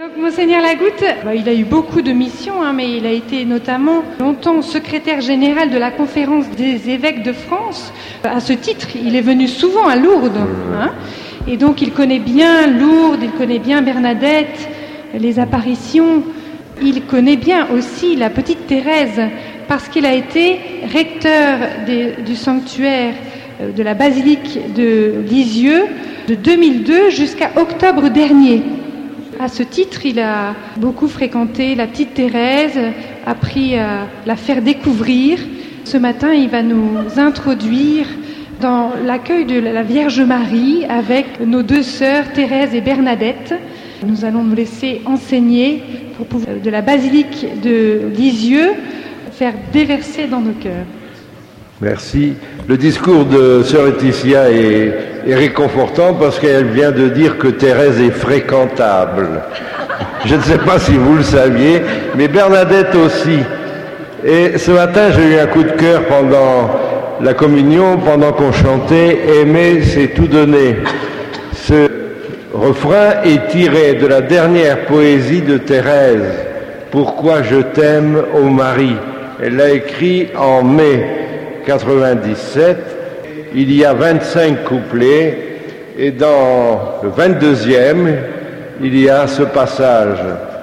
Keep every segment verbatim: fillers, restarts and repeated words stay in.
Donc, Monseigneur Lagoutte, bah, il a eu beaucoup de missions, hein, mais il a été notamment longtemps secrétaire général de la conférence des évêques de France. À ce titre, il est venu souvent à Lourdes, hein, et donc il connaît bien Lourdes, il connaît bien Bernadette, les apparitions. Il connaît bien aussi la petite Thérèse, parce qu'il a été recteur des, du sanctuaire de la basilique de Lisieux de deux mille deux jusqu'à octobre dernier. À ce titre, il a beaucoup fréquenté la petite Thérèse, appris à la faire découvrir. Ce matin, il va nous introduire dans l'accueil de la Vierge Marie avec nos deux sœurs Thérèse et Bernadette. Nous allons nous laisser enseigner pour pouvoir, de la basilique de Lisieux, faire déverser dans nos cœurs. Merci. Le discours de sœur Laetitia est, est réconfortant parce qu'elle vient de dire que Thérèse est fréquentable. Je ne sais pas si vous le saviez, mais Bernadette aussi. Et ce matin, j'ai eu un coup de cœur pendant la communion, pendant qu'on chantait « Aimer, c'est tout donner ». Ce refrain est tiré de la dernière poésie de Thérèse, « Pourquoi je t'aime, ô Marie ». Elle l'a écrit en mai quatre-vingt-dix-sept. Il y a vingt-cinq couplets et dans le vingt-deuxième, il y a ce passage.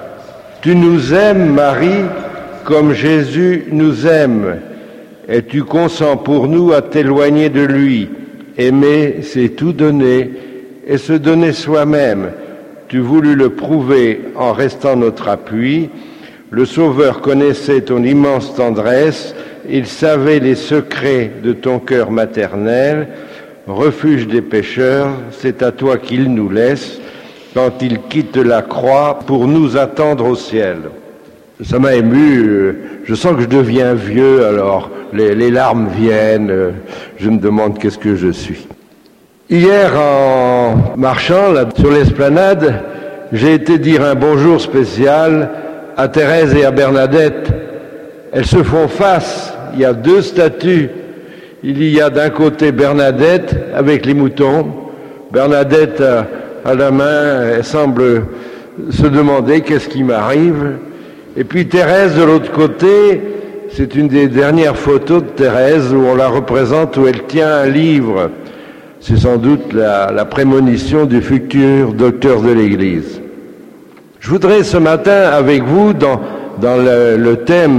« Tu nous aimes, Marie, comme Jésus nous aime, et tu consens pour nous à t'éloigner de lui. Aimer, c'est tout donner, et se donner soi-même. Tu voulus le prouver en restant notre appui. Le Sauveur connaissait ton immense tendresse, il savait les secrets de ton cœur maternel. Refuge des pécheurs, c'est à toi qu'il nous laisse, quand il quitte la croix pour nous attendre au ciel. » Ça m'a ému, je sens que je deviens vieux, alors les, les larmes viennent, je me demande qu'est-ce que je suis. Hier, en marchant là, sur l'esplanade, j'ai été dire un bonjour spécial à Thérèse et à Bernadette. Elles se font face, il y a deux statues. Il y a d'un côté Bernadette avec les moutons. Bernadette a, a la main, elle semble se demander qu'est-ce qui m'arrive. Et puis Thérèse de l'autre côté, c'est une des dernières photos de Thérèse où on la représente, où elle tient un livre. C'est sans doute la, la prémonition du futur docteur de l'Église. Je voudrais ce matin avec vous, dans, dans le, le thème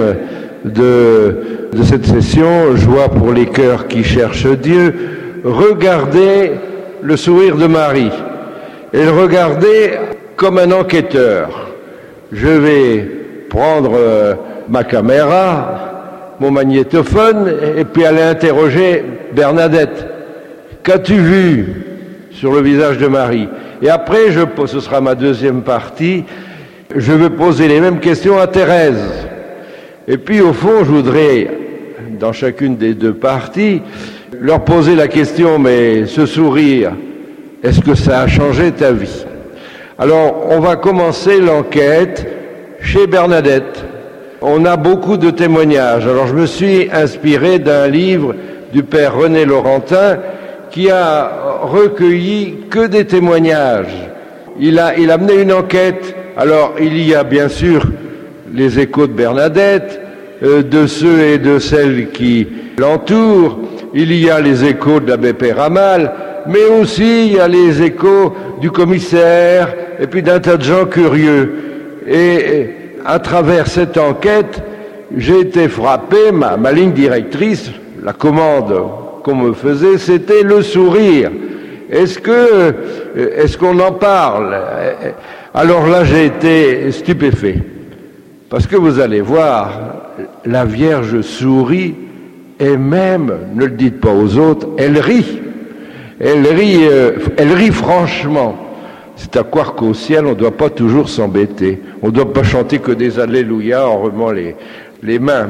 de, de cette session, Joie pour les cœurs qui cherchent Dieu, regarder le sourire de Marie et le regarder comme un enquêteur. Je vais prendre euh, ma caméra, mon magnétophone, et puis aller interroger Bernadette. Qu'as-tu vu sur le visage de Marie? Et après, je, ce sera ma deuxième partie, je vais poser les mêmes questions à Thérèse. Et puis, au fond, je voudrais, dans chacune des deux parties, leur poser la question, mais ce sourire, est-ce que ça a changé ta vie? Alors, on va commencer l'enquête chez Bernadette. On a beaucoup de témoignages. Alors, je me suis inspiré d'un livre du père René Laurentin qui a recueilli que des témoignages. Il a, il a mené une enquête. Alors, il y a bien sûr les échos de Bernadette, euh, de ceux et de celles qui l'entourent. Il y a les échos de l'abbé Péramal, mais aussi il y a les échos du commissaire et puis d'un tas de gens curieux. Et à travers cette enquête, j'ai été frappé, ma, ma ligne directrice, la commande qu'on me faisait, c'était le sourire. Est-ce que, est-ce qu'on en parle? Alors là, j'ai été stupéfait. Parce que vous allez voir, la Vierge sourit et même, ne le dites pas aux autres, elle rit. Elle rit, euh, elle rit franchement. C'est à croire qu'au ciel, on ne doit pas toujours s'embêter. On ne doit pas chanter que des alléluia en remuant les, les mains.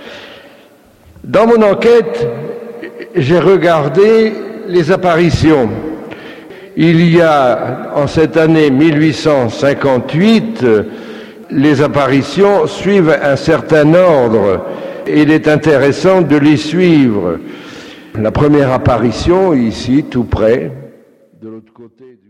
Dans mon enquête, j'ai regardé les apparitions. Il y a, en cette année mille huit cent cinquante-huit, les apparitions suivent un certain ordre. Et il est intéressant de les suivre. La première apparition, ici, tout près, de l'autre côté du